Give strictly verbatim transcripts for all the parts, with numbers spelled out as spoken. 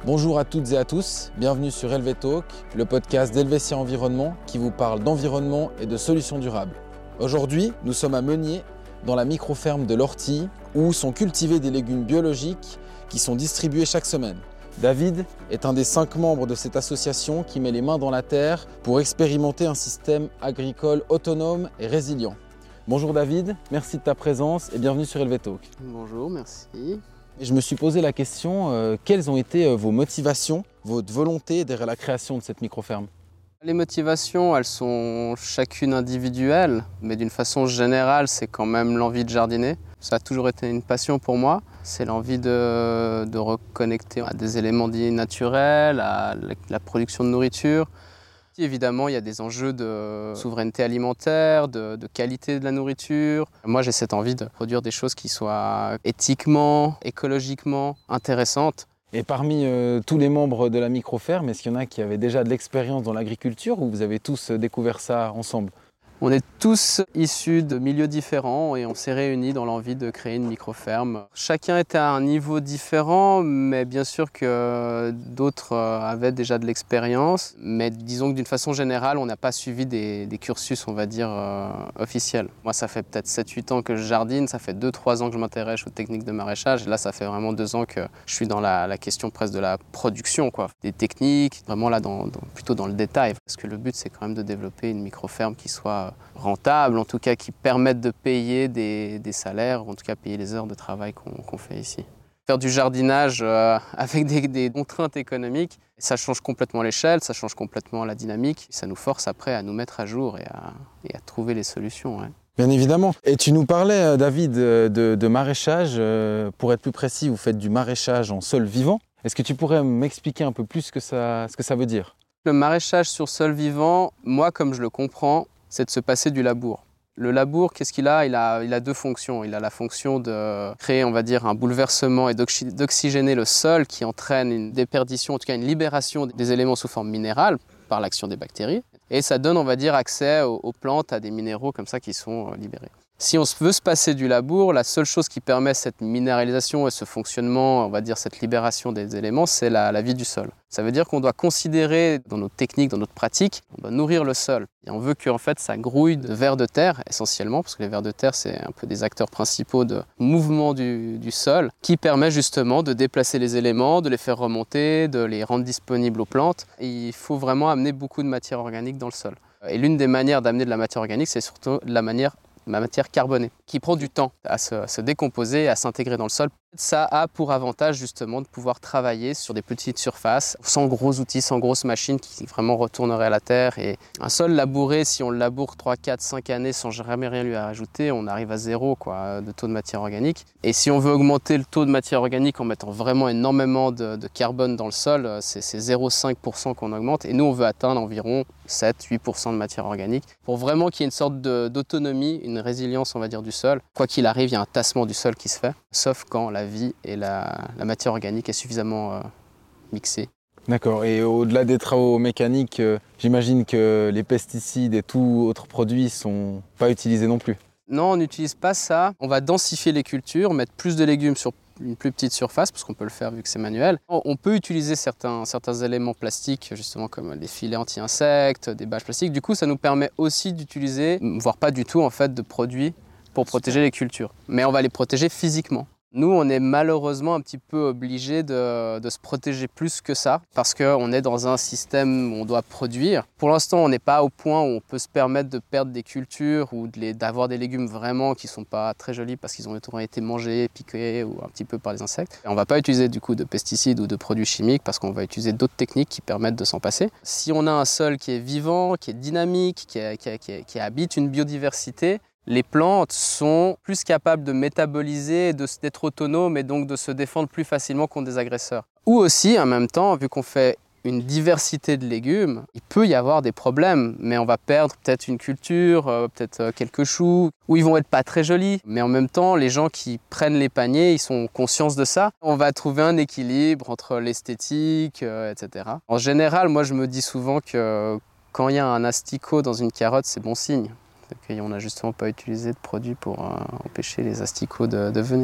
Bonjour à toutes et à tous, bienvenue sur Helvetalk, le podcast d'Helvetia Environnement qui vous parle d'environnement et de solutions durables. Aujourd'hui, nous sommes à Meunier, dans la micro-ferme de l'Ortille, où sont cultivés des légumes biologiques qui sont distribués chaque semaine. David est un des cinq membres de cette association qui met les mains dans la terre pour expérimenter un système agricole autonome et résilient. Bonjour David, merci de ta présence et bienvenue sur Helvetalk. Bonjour, merci. Et je me suis posé la question, euh, quelles ont été euh, vos motivations, votre volonté derrière la création de cette micro-ferme ? Les motivations, elles sont chacune individuelles, mais d'une façon générale, c'est quand même l'envie de jardiner. Ça a toujours été une passion pour moi. C'est l'envie de, de reconnecter à des éléments dits naturels, à la production de nourriture. Évidemment, il y a des enjeux de souveraineté alimentaire, de, de qualité de la nourriture. Moi, j'ai cette envie de produire des choses qui soient éthiquement, écologiquement intéressantes. Et parmi euh, tous les membres de la micro-ferme, est-ce qu'il y en a qui avaient déjà de l'expérience dans l'agriculture ou vous avez tous découvert ça ensemble ? On est tous issus de milieux différents et on s'est réunis dans l'envie de créer une micro-ferme. Chacun était à un niveau différent, mais bien sûr que d'autres avaient déjà de l'expérience. Mais disons que d'une façon générale, on n'a pas suivi des, des cursus, on va dire, euh, officiels. Moi, ça fait peut-être sept huit ans que je jardine, ça fait deux trois ans que je m'intéresse aux techniques de maraîchage. Et là, ça fait vraiment deux ans que je suis dans la, la question presque de la production, quoi. Des techniques, vraiment là, dans, dans, plutôt dans le détail. Parce que le but, c'est quand même de développer une micro-ferme qui soit rentables, en tout cas qui permettent de payer des, des salaires, en tout cas payer les heures de travail qu'on qu'on fait ici. Faire du jardinage euh, avec des, des contraintes économiques, ça change complètement l'échelle, ça change complètement la dynamique, ça nous force après à nous mettre à jour et à, et à trouver les solutions. Ouais. Bien évidemment. Et tu nous parlais, David, de, de maraîchage. Pour être plus précis, vous faites du maraîchage en sol vivant. Est-ce que tu pourrais m'expliquer un peu plus ce que ça, ce que ça veut dire ? Le maraîchage sur sol vivant, moi comme je le comprends, c'est de se passer du labour. Le labour, qu'est-ce qu'il a ? Il a, il a deux fonctions. Il a la fonction de créer, on va dire, un bouleversement et d'oxy- d'oxygéner le sol qui entraîne une déperdition, en tout cas une libération des éléments sous forme minérale par l'action des bactéries. Et ça donne, on va dire, accès aux, aux plantes, à des minéraux comme ça qui sont libérés. Si on veut se passer du labour, la seule chose qui permet cette minéralisation et ce fonctionnement, on va dire cette libération des éléments, c'est la, la vie du sol. Ça veut dire qu'on doit considérer dans nos techniques, dans notre pratique, on doit nourrir le sol. Et on veut que en fait, ça grouille de vers de terre, essentiellement, parce que les vers de terre, c'est un peu des acteurs principaux de mouvement du, du sol, qui permet justement de déplacer les éléments, de les faire remonter, de les rendre disponibles aux plantes. Et il faut vraiment amener beaucoup de matière organique dans le sol. Et l'une des manières d'amener de la matière organique, c'est surtout la manière ma matière carbonée, qui prend du temps à se, à se décomposer, à s'intégrer dans le sol. Ça a pour avantage justement de pouvoir travailler sur des petites surfaces, sans gros outils, sans grosses machines qui vraiment retourneraient à la terre. Et un sol labouré, si on le laboure trois, quatre, cinq années sans jamais rien lui rajouter, on arrive à zéro quoi, de taux de matière organique. Et si on veut augmenter le taux de matière organique en mettant vraiment énormément de, de carbone dans le sol, c'est, c'est zéro virgule cinq pour cent qu'on augmente. Et nous, on veut atteindre environ sept à huit pour cent de matière organique pour vraiment qu'il y ait une sorte de, d'autonomie, une résilience, on va dire, du sol. Quoi qu'il arrive, il y a un tassement du sol qui se fait, sauf quand la vie et la, la matière organique est suffisamment euh, mixée. D'accord. Et au-delà des travaux mécaniques, euh, j'imagine que les pesticides et tout autres produits ne sont pas utilisés non plus. Non, on n'utilise pas ça. On va densifier les cultures, mettre plus de légumes sur une plus petite surface, parce qu'on peut le faire vu que c'est manuel. On peut utiliser certains, certains éléments plastiques, justement comme des filets anti-insectes, des bâches plastiques. Du coup, ça nous permet aussi d'utiliser, voire pas du tout en fait, de produits pour protéger les cultures. Mais on va les protéger physiquement. Nous, on est malheureusement un petit peu obligés de, de se protéger plus que ça parce qu'on est dans un système où on doit produire. Pour l'instant, on n'est pas au point où on peut se permettre de perdre des cultures ou de les, d'avoir des légumes vraiment qui ne sont pas très jolis parce qu'ils ont été mangés, piqués ou un petit peu par les insectes. Et on ne va pas utiliser du coup de pesticides ou de produits chimiques parce qu'on va utiliser d'autres techniques qui permettent de s'en passer. Si on a un sol qui est vivant, qui est dynamique, qui, est, qui, est, qui, est, qui habite une biodiversité, les plantes sont plus capables de métaboliser, de, d'être autonomes et donc de se défendre plus facilement contre des agresseurs. Ou aussi, en même temps, vu qu'on fait une diversité de légumes, il peut y avoir des problèmes, mais on va perdre peut-être une culture, euh, peut-être euh, quelques choux, où ils vont être pas très jolis. Mais en même temps, les gens qui prennent les paniers, ils sont conscients de ça. On va trouver un équilibre entre l'esthétique, euh, et cetera. En général, moi, je me dis souvent que quand il y a un asticot dans une carotte, c'est bon signe. On n'a justement pas utilisé de produits pour euh, empêcher les asticots de, de venir.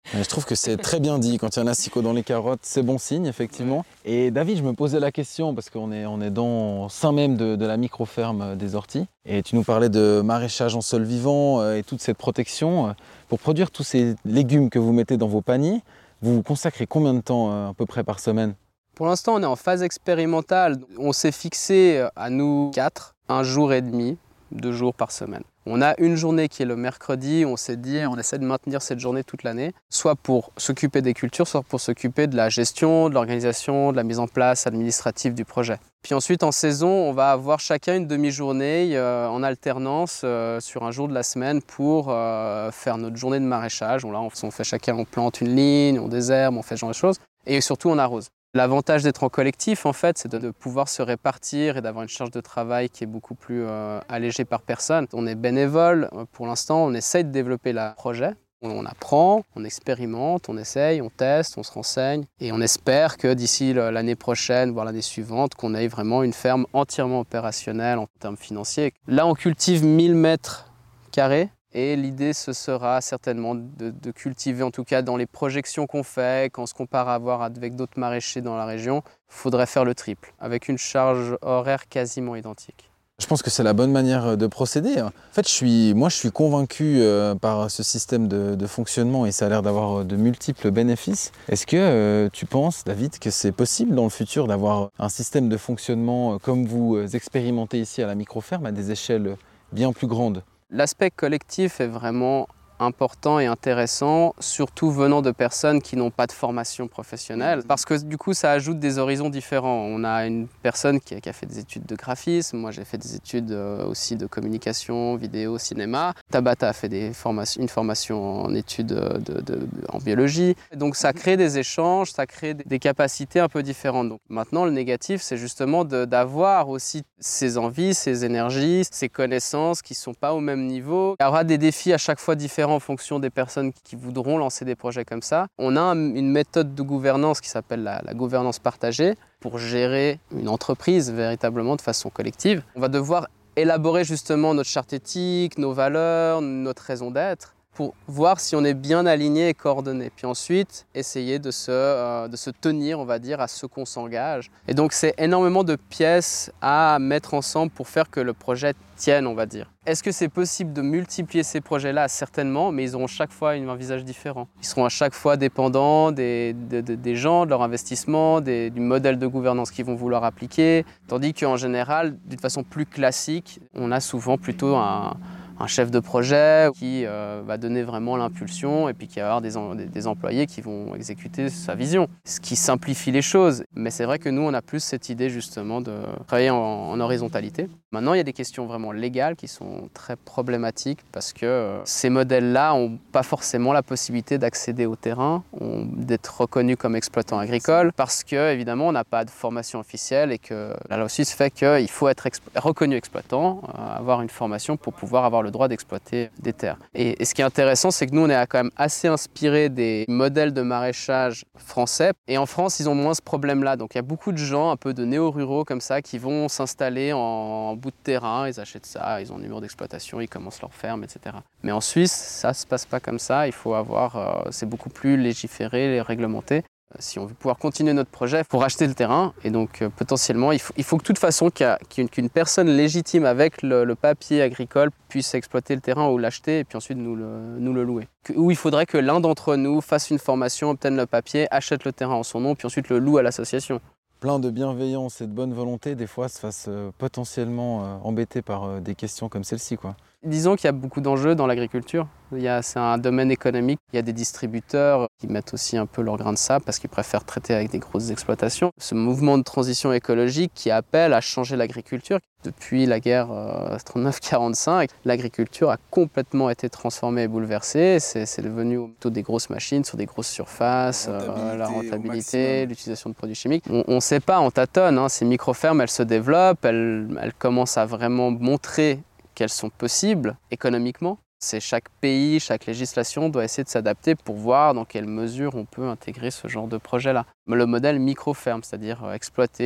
Je trouve que c'est très bien dit. Quand il y a un asticot dans les carottes, c'est bon signe, effectivement. Et David, je me posais la question, parce qu'on est, on est dans au sein même de, de la micro-ferme des orties. Et tu nous parlais de maraîchage en sol vivant et toute cette protection. Pour produire tous ces légumes que vous mettez dans vos paniers, vous vous consacrez combien de temps à peu près par semaine? Pour l'instant, on est en phase expérimentale. On s'est fixé à nous quatre, un jour et demi, deux jours par semaine. On a une journée qui est le mercredi, on s'est dit on essaie de maintenir cette journée toute l'année, soit pour s'occuper des cultures, soit pour s'occuper de la gestion, de l'organisation, de la mise en place administrative du projet. Puis ensuite en saison, on va avoir chacun une demi-journée euh, en alternance euh, sur un jour de la semaine pour euh, faire notre journée de maraîchage. On, là, on, on fait chacun, on plante une ligne, on désherbe, on fait ce genre de choses et surtout on arrose. L'avantage d'être en collectif, en fait, c'est de, de pouvoir se répartir et d'avoir une charge de travail qui est beaucoup plus euh, allégée par personne. On est bénévole. Pour l'instant, on essaye de développer le projet. On, on apprend, on expérimente, on essaye, on teste, on se renseigne. Et on espère que d'ici l'année prochaine, voire l'année suivante, qu'on ait vraiment une ferme entièrement opérationnelle en termes financiers. Là, on cultive mille mètres carrés. Et l'idée, ce sera certainement de, de cultiver, en tout cas dans les projections qu'on fait, quand on se compare à voir avec d'autres maraîchers dans la région, il faudrait faire le triple, avec une charge horaire quasiment identique. Je pense que c'est la bonne manière de procéder. En fait, je suis, moi, je suis convaincu euh, par ce système de, de fonctionnement et ça a l'air d'avoir de multiples bénéfices. Est-ce que euh, tu penses, David, que c'est possible dans le futur d'avoir un système de fonctionnement comme vous expérimentez ici à la micro-ferme à des échelles bien plus grandes ? L'aspect collectif est vraiment important et intéressant, surtout venant de personnes qui n'ont pas de formation professionnelle, parce que du coup ça ajoute des horizons différents. On a une personne qui a, qui a fait des études de graphisme, moi j'ai fait des études euh, aussi de communication, vidéo, cinéma. Tabata a fait des formations, une formation en études de, de, de, en biologie. Donc ça crée des échanges, ça crée des capacités un peu différentes. Donc maintenant le négatif c'est justement de, d'avoir aussi ces envies, ces énergies, ces connaissances qui ne sont pas au même niveau. Il y aura des défis à chaque fois différents en fonction des personnes qui voudront lancer des projets comme ça. On a une méthode de gouvernance qui s'appelle la, la gouvernance partagée pour gérer une entreprise véritablement de façon collective. On va devoir élaborer justement notre charte éthique, nos valeurs, notre raison d'être pour voir si on est bien aligné et coordonné. Puis ensuite, essayer de se, euh, de se tenir, on va dire, à ce qu'on s'engage. Et donc, c'est énormément de pièces à mettre ensemble pour faire que le projet tienne, on va dire. Est-ce que c'est possible de multiplier ces projets-là? Certainement, mais ils auront chaque fois un visage différent. Ils seront à chaque fois dépendants des, de, de, des gens, de leur investissement, des, du modèle de gouvernance qu'ils vont vouloir appliquer. Tandis qu'en général, d'une façon plus classique, on a souvent plutôt un... un chef de projet qui euh, va donner vraiment l'impulsion et puis qui va avoir des, en, des, des employés qui vont exécuter sa vision, ce qui simplifie les choses. Mais c'est vrai que nous, on a plus cette idée justement de travailler en, en horizontalité. Maintenant, il y a des questions vraiment légales qui sont très problématiques parce que euh, ces modèles-là n'ont pas forcément la possibilité d'accéder au terrain, d'être reconnus comme exploitants agricoles parce que, évidemment, on n'a pas de formation officielle et que la loi suisse fait qu'il faut être expo- reconnu exploitant, euh, avoir une formation pour pouvoir avoir le droit d'exploiter des terres. Et, et ce qui est intéressant, c'est que nous, on est quand même assez inspiré des modèles de maraîchage français. Et en France, ils ont moins ce problème-là. Donc il y a beaucoup de gens, un peu de néo-ruraux comme ça, qui vont s'installer en, en bout de terrain. Ils achètent ça, ils ont un numéro d'exploitation, ils commencent leur ferme, et cetera. Mais en Suisse, ça ne se passe pas comme ça. Il faut avoir, euh, c'est beaucoup plus légiféré, réglementé. Si on veut pouvoir continuer notre projet, il faut racheter le terrain. Et donc, euh, potentiellement, il faut, il faut que de toute façon, qu'une qu'une personne légitime avec le, le papier agricole puisse exploiter le terrain ou l'acheter et puis ensuite nous le, nous le louer. Que, ou il faudrait que l'un d'entre nous fasse une formation, obtienne le papier, achète le terrain en son nom, puis ensuite le loue à l'association. Plein de bienveillance et de bonne volonté, des fois, se fassent euh, potentiellement euh, embêter par euh, des questions comme celle-ci, quoi. Disons qu'il y a beaucoup d'enjeux dans l'agriculture. C'est un domaine économique. Il y a des distributeurs qui mettent aussi un peu leur grain de sable parce qu'ils préfèrent traiter avec des grosses exploitations. Ce mouvement de transition écologique qui appelle à changer l'agriculture. Depuis la guerre euh, trente-neuf quarante-cinq, l'agriculture a complètement été transformée et bouleversée. C'est devenu plutôt des grosses machines sur des grosses surfaces, la rentabilité, euh, la rentabilité l'utilisation de produits chimiques. On ne sait pas, on tâtonne. Hein. Ces micro-fermes, elles se développent, elles, elles commencent à vraiment montrer qu'elles sont possibles économiquement. C'est chaque pays, chaque législation doit essayer de s'adapter pour voir dans quelle mesure on peut intégrer ce genre de projet-là. Le modèle micro-ferme, c'est-à-dire exploiter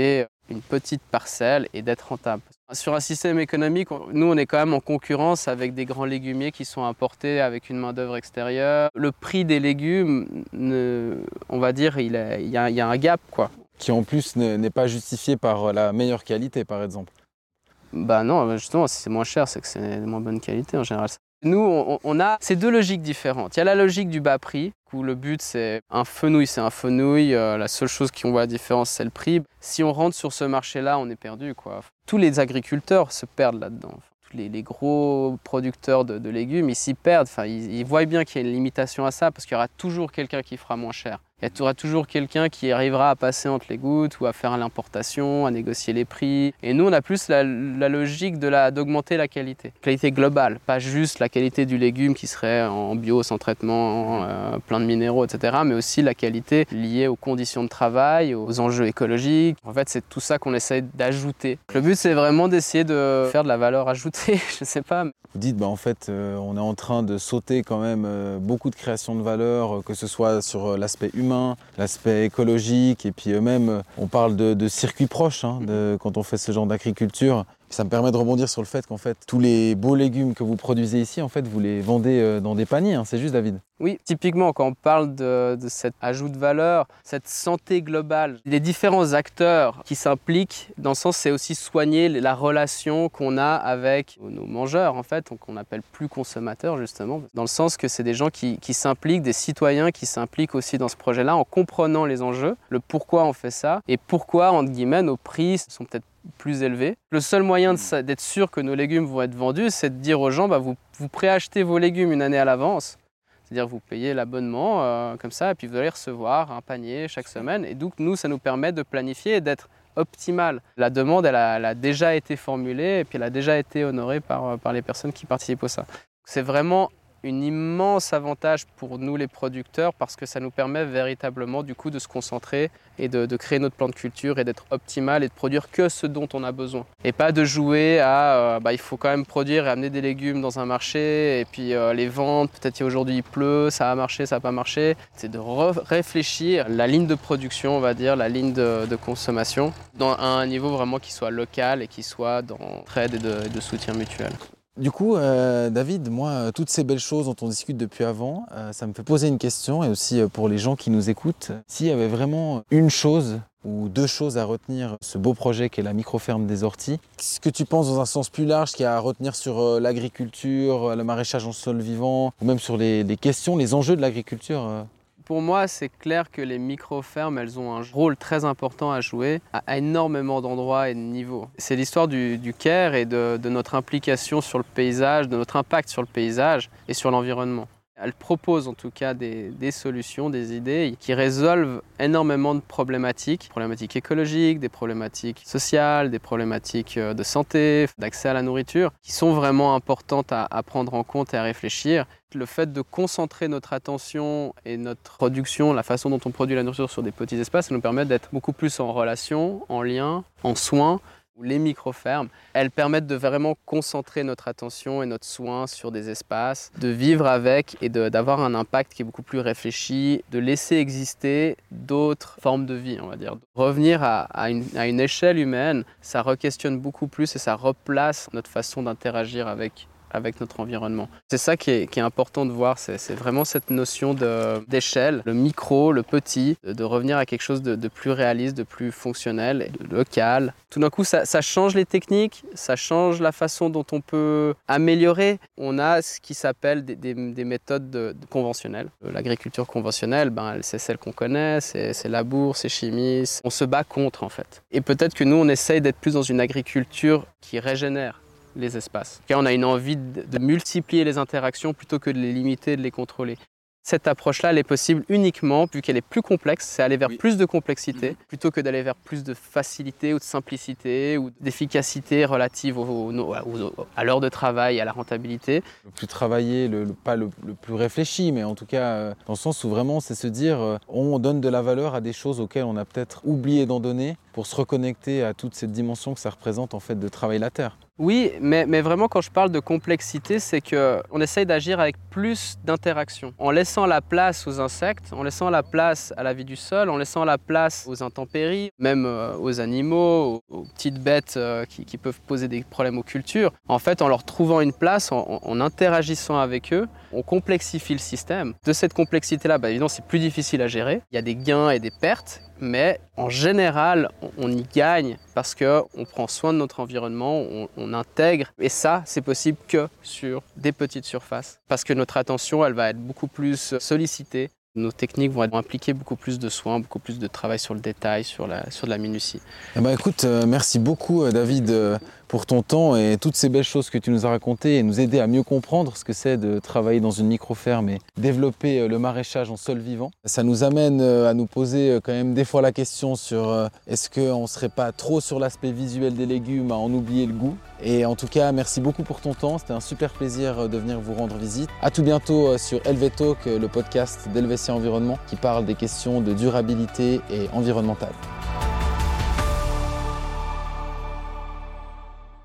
une petite parcelle et d'être rentable. Sur un système économique, nous on est quand même en concurrence avec des grands légumiers qui sont importés avec une main-d'œuvre extérieure. Le prix des légumes, ne, on va dire, il, est, il, y a, il y a un gap, quoi. Qui en plus n'est pas justifié par la meilleure qualité, par exemple. Bah non, justement, si c'est moins cher, c'est que c'est de moins bonne qualité en général. Nous, on, on a ces deux logiques différentes. Il y a la logique du bas prix, où le but c'est un fenouil, c'est un fenouil. Euh, la seule chose qui on voit la différence, c'est le prix. Si on rentre sur ce marché-là, on est perdu, quoi. Tous les agriculteurs se perdent là-dedans. Enfin, tous les, les gros producteurs de, de légumes, ils s'y perdent. Enfin, ils, ils voient bien qu'il y a une limitation à ça, parce qu'il y aura toujours quelqu'un qui fera moins cher. Il y aura toujours quelqu'un qui arrivera à passer entre les gouttes ou à faire l'importation, à négocier les prix. Et nous, on a plus la, la logique de la, d'augmenter la qualité. Qualité globale, pas juste la qualité du légume qui serait en bio, sans traitement, euh, plein de minéraux, et cetera. Mais aussi la qualité liée aux conditions de travail, aux enjeux écologiques. En fait, c'est tout ça qu'on essaye d'ajouter. Le but, c'est vraiment d'essayer de faire de la valeur ajoutée, je sais pas. Vous dites, bah, en fait, euh, on est en train de sauter quand même euh, beaucoup de création de valeur, euh, que ce soit sur euh, l'aspect humain, l'aspect écologique, et puis euh, même, euh, on parle de, de circuits proches hein, de, quand on fait ce genre d'agriculture. Ça me permet de rebondir sur le fait qu'en fait, tous les beaux légumes que vous produisez ici, en fait, vous les vendez euh, dans des paniers, hein, c'est juste, David? Oui, typiquement, quand on parle de, de cet ajout de valeur, cette santé globale, les différents acteurs qui s'impliquent, dans le sens, c'est aussi soigner la relation qu'on a avec nos mangeurs, en fait, qu'on n'appelle plus consommateurs, justement, dans le sens que c'est des gens qui, qui s'impliquent, des citoyens qui s'impliquent aussi dans ce projet-là, en comprenant les enjeux, le pourquoi on fait ça, et pourquoi, entre guillemets, nos prix sont peut-être plus élevés. Le seul moyen de, d'être sûr que nos légumes vont être vendus, c'est de dire aux gens, bah, vous, vous préachetez vos légumes une année à l'avance. C'est-à-dire que vous payez l'abonnement euh, comme ça, et puis vous allez recevoir un panier chaque semaine. Et donc, nous, ça nous permet de planifier et d'être optimal. La demande, elle a, elle a déjà été formulée, et puis elle a déjà été honorée par, par les personnes qui participent à ça. C'est vraiment un immense avantage pour nous les producteurs parce que ça nous permet véritablement du coup de se concentrer et de, de créer notre plan de culture et d'être optimal et de produire que ce dont on a besoin. Et pas de jouer à euh, bah, il faut quand même produire et amener des légumes dans un marché et puis euh, les vendre, peut-être qu'aujourd'hui il pleut, ça a marché, ça n'a pas marché. C'est de réfléchir la ligne de production, on va dire, la ligne de, de consommation dans, à un niveau vraiment qui soit local et qui soit d'entraide et de, de soutien mutuel. Du coup, euh, David, moi, toutes ces belles choses dont on discute depuis avant, euh, ça me fait poser une question, et aussi pour les gens qui nous écoutent, s'il y avait vraiment une chose ou deux choses à retenir ce beau projet qu'est la microferme des orties, ce que tu penses dans un sens plus large qu'il y a à retenir sur euh, l'agriculture, le maraîchage en sol vivant, ou même sur les, les questions, les enjeux de l'agriculture euh. Pour moi, c'est clair que les micro-fermes, elles ont un rôle très important à jouer à énormément d'endroits et de niveaux. C'est l'histoire du, du care et de, de notre implication sur le paysage, de notre impact sur le paysage et sur l'environnement. Elles proposent en tout cas des, des solutions, des idées qui résolvent énormément de problématiques, problématiques écologiques, des problématiques sociales, des problématiques de santé, d'accès à la nourriture, qui sont vraiment importantes à, à prendre en compte et à réfléchir. Le fait de concentrer notre attention et notre production, la façon dont on produit la nourriture sur des petits espaces, ça nous permet d'être beaucoup plus en relation, en lien, en soins. Les micro-fermes, elles permettent de vraiment concentrer notre attention et notre soin sur des espaces, de vivre avec et de, d'avoir un impact qui est beaucoup plus réfléchi, de laisser exister d'autres formes de vie, on va dire. Revenir à, à, une, à une échelle humaine, ça re-questionne beaucoup plus et ça replace notre façon d'interagir avec avec notre environnement. C'est ça qui est, qui est important de voir, c'est, c'est vraiment cette notion de, d'échelle, le micro, le petit, de, de revenir à quelque chose de, de plus réaliste, de plus fonctionnel, de local. Tout d'un coup, ça, ça change les techniques, ça change la façon dont on peut améliorer. On a ce qui s'appelle des, des, des méthodes de, de conventionnelles. L'agriculture conventionnelle, ben, c'est celle qu'on connaît, c'est, c'est labour, c'est chimie. C'est... On se bat contre, en fait. Et peut-être que nous, on essaye d'être plus dans une agriculture qui régénère les espaces. Car on a une envie de, de multiplier les interactions plutôt que de les limiter, de les contrôler. Cette approche-là, elle est possible uniquement, vu qu'elle est plus complexe, c'est aller vers oui. plus de complexité, mmh. plutôt que d'aller vers plus de facilité ou de simplicité ou d'efficacité relative au, au, au, au, à l'heure de travail, à la rentabilité. Le plus travaillé, le, le, pas le, le plus réfléchi, mais en tout cas euh, dans le sens où vraiment c'est se dire euh, on donne de la valeur à des choses auxquelles on a peut-être oublié d'en donner pour se reconnecter à toute cette dimension que ça représente en fait de travailler la terre. Oui, mais, mais vraiment quand je parle de complexité, c'est qu'on essaye d'agir avec plus d'interaction. En laissant la place aux insectes, en laissant la place à la vie du sol, en laissant la place aux intempéries, même euh, aux animaux, aux, aux petites bêtes euh, qui, qui peuvent poser des problèmes aux cultures. En fait, en leur trouvant une place, en, en interagissant avec eux, on complexifie le système. De cette complexité-là, bah, évidemment, c'est plus difficile à gérer. Il y a des gains et des pertes, mais en général, on, on y gagne parce qu'on prend soin de notre environnement, on, on intègre. Et ça, c'est possible que sur des petites surfaces. Parce que notre attention, elle va être beaucoup plus sollicitée. Nos techniques vont impliquer beaucoup plus de soins, beaucoup plus de travail sur le détail, sur la, sur de la minutie. Eh ben, écoute, euh, merci beaucoup euh, David euh, pour ton temps et toutes ces belles choses que tu nous as racontées et nous aider à mieux comprendre ce que c'est de travailler dans une micro-ferme et développer euh, le maraîchage en sol vivant. Ça nous amène euh, à nous poser euh, quand même des fois la question sur euh, est-ce qu'on ne serait pas trop sur l'aspect visuel des légumes à en oublier le goût. Et en tout cas, merci beaucoup pour ton temps. C'était un super plaisir de venir vous rendre visite. À tout bientôt sur Helvetalk, le podcast d'Helvetia Environnement qui parle des questions de durabilité et environnementale.